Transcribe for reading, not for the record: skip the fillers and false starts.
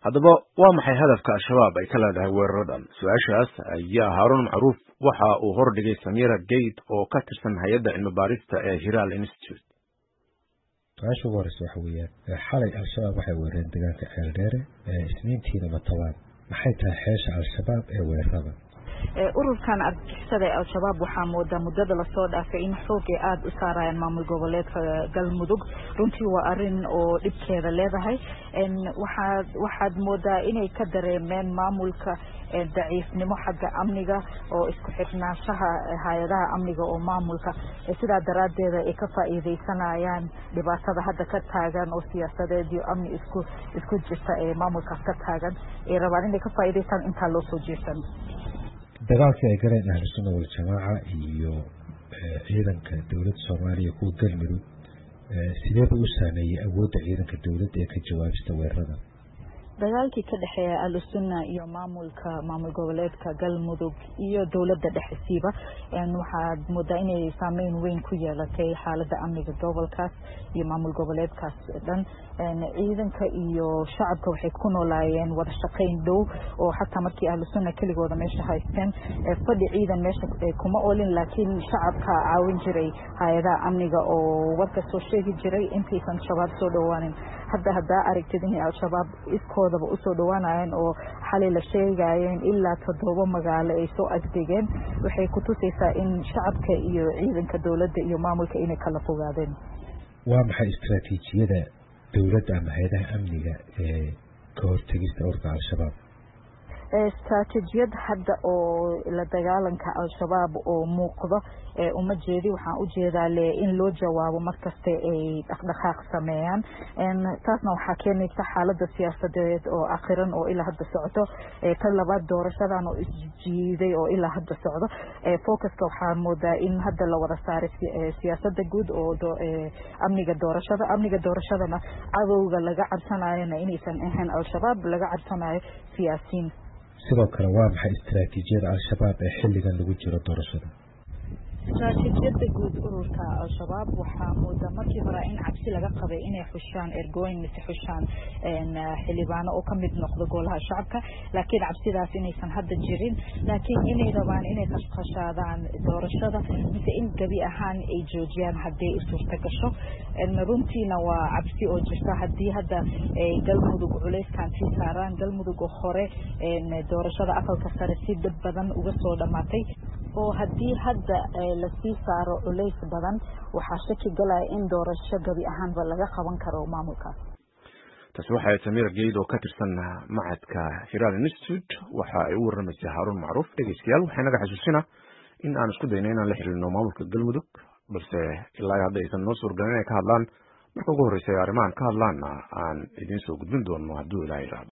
haddaba waa maxay hadafka al-shabaab ay ka leedahay weeraradan? su-aashaas ayaa Haaruun Macruuf waxa uu hordhigay Samira Geyd oo ka tirsan hay'adda cilmi baarista ee Hiral Institute. su-aasha ugu horeysa waxa weeyaan xalay al-shabaab waxay weerareen deegaanka Ceeldheere isniintiina Matawaan. maxay tahay xeesha al-shabaab ee weerarada? ururkan argagixisada ee al-shabaab waxaa moodaa muddada lasoo dhaafay in xoog ay aada u saarayaan maamul goboleedka galmudug. runtii waa arrin oo dhibkeeda leedahay. waxaad moodaa inay ka dareemeen maamulka daciifnimo xagga amniga oo isku xidhnaanshaha hay-adaha amniga oo maamulka sidaa daraaddeeda ay ka faa'iidaysanayaan dhibaatada hadda ka taagan oo siyaasadeed iyo amni isku jirta ee maamulkaas ka taagan. ay rabaan inay ka faa'iidaystaan intaa loo soo jeesan. dagaalkii ay galeen ahlu sunna wal jamaaca iyo ciidanka dowladda Soomaaliya kuwa galmudug sidee buu u saameeyay awoodda ciidanka dowladda ee ka jawaabista weerarada? dagaalkii ka dhaxeeya al-sunna iyo maamul goboleedka galmudug iyo dowladda dhexsiiba waxaad moodaa inay saameyn weyn ku yeelatay xaaladda amniga gobolkaas iyo maamul goboleedkaas dhan. ciidanka iyo shacabka waxay ku noolaayeen wada shaqayn dhow oo xataa markii al-sunna keligooda meesha haysteen fadhi ciidan meesha kuma oolin, laakiin shacabka caawin jiray hay-adaha amniga oo warka soo sheegi jiray intaysan shabaab soo dhawaanin. haddaa aragtid inay al-shabaab iskoodaba usoo dhawaanayeen oo xalay la sheegayeen ilaa 7 magaalo ay soo agdegeen, waxay ku tusaysaa in shacabka iyo ciidanka dowladda iyo maamulka inay kala fogaadeen. waa maxay istaraatiijiyada dowladda ama hay'adaha amniga ee ka hortagista ururka al-shabaab? استراتيجيات hadda oo la dagaalanka al-shabaab oo muuqdo uma jeedi. waxaan u jeedaa in loo jawaabo markasta ay dhaqdhaqaaq sameeyaan taasna waxaa keenaysa xaaladda siyaasadeed oo akhiran oo ilaa hadda socdo. tan labaad doorashadan oo isjiiday oo ilaa hadda socdo. focuska waxaa moodaa in hadda la wada saaray siyaasadda guud oo amniga doorashadana cadowga laga cabsanayana inaysan ahayn al-shabaab, laga cabsanayo siyaasiyiin. sidoo kale waa maxay istaraatiijiyada al-shabaab ee xilligan lagu jiro doorashada? استراتيجية جود أوروبا الشباب وحمود مركي برا إن عبسي لقى قبل إني حشان إرجوين مثل حشان إن حلبان أو كم بنقد قولها الشعب لكن عبسي ذا فيني سنهد الجيرين لكن إني طبعا إني تشخص هذا عن دور الشذا مثل إن جبي أهان إيجوجيان هدي إسور تكشف إن رمتي نوا عبسي أو جشتا هدي هذا قلمودو عليس كان في ساران قلمودو خوري إن دور الشذا أكل كسر السيد بدن وقصود ماتي وهدي هذا lasii saaro culays badan waxaa shaki galaya in doorasho gabi ahaanba laga qaban karo maamulkaas. taasi waxay Samira Geyd oo ka tirsan macadka Hiral Institute waxa ay u waramaysay Haaruun Macruuf. dhegeystayaal waxay naga xasuusinaa in aan isku dayno inaan la xiriirno maamulka galmudug, balse ilaa hadda aysan noo suurgalin inay ka hadlaan. marka ugu horreysay arrimahan ka hadlaana aan idiin soo gudbin doono hadduu ilaahay